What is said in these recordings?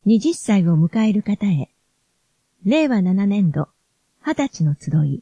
20歳を迎える方へ、令和7年度、20歳の集い。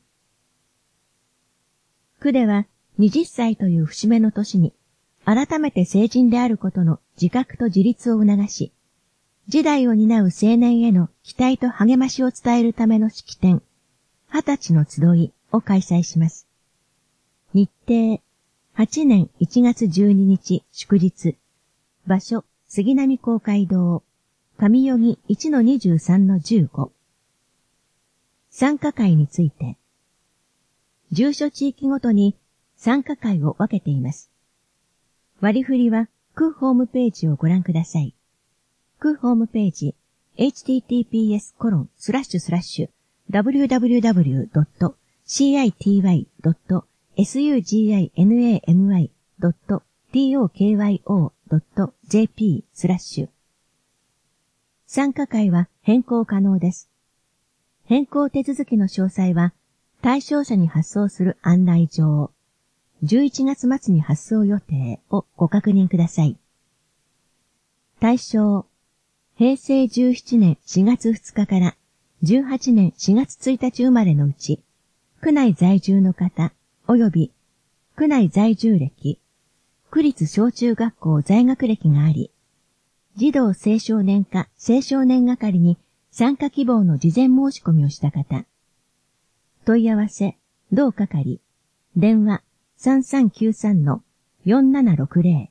区では20歳という節目の年に、改めて成人であることの自覚と自立を促し、時代を担う青年への期待と励ましを伝えるための式典、20歳の集いを開催します。日程、8年1月12日祝日、場所、杉並公会堂、上代木 1-23-15。参加会について、住所地域ごとに参加会を分けています。割り振りは区ホームページをご覧ください。区ホームページ、https://www.city.suginami.tokyo.jp/ 参加会は変更可能です。変更手続きの詳細は対象者に発送する案内状、11月末に発送予定をご確認ください。対象、平成17年4月2日から18年4月1日生まれのうち、区内在住の方及び区内在住歴、区立小中学校在学歴があり、児童青少年課青少年係に参加希望の事前申し込みをした方。問い合わせ、同係、電話 3393-4760。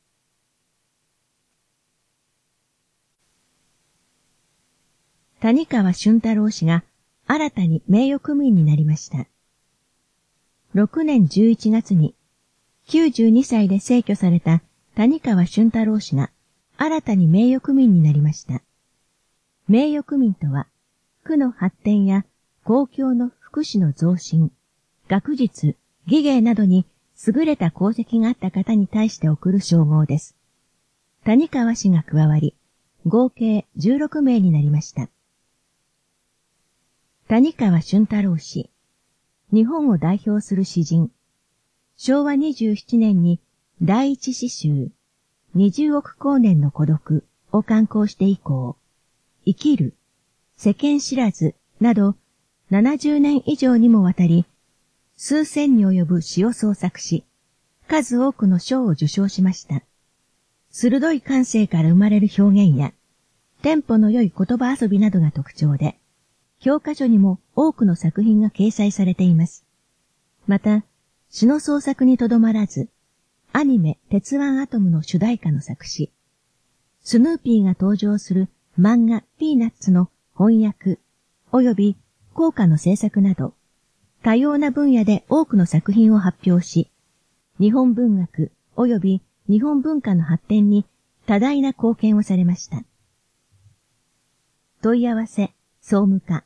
谷川俊太郎氏が新たに名誉区民になりました。6年11月に92歳で逝去された谷川俊太郎氏が新たに名誉区民になりました。名誉区民とは、区の発展や公共の福祉の増進、学術、技芸などに優れた功績があった方に対して贈る称号です。谷川氏が加わり、合計16名になりました。谷川俊太郎氏、日本を代表する詩人、昭和27年に第一詩集、20億光年の孤独を刊行して以降、生きる、世間知らずなど70年以上にもわたり、数千に及ぶ詩を創作し、数多くの賞を受賞しました。鋭い感性から生まれる表現や、テンポの良い言葉遊びなどが特徴で、教科書にも多くの作品が掲載されています。また、詩の創作にとどまらず、アニメ鉄腕アトムの主題歌の作詞、スヌーピーが登場する漫画ピーナッツの翻訳、及び効果の制作など、多様な分野で多くの作品を発表し、日本文学及び日本文化の発展に多大な貢献をされました。問い合わせ、総務課、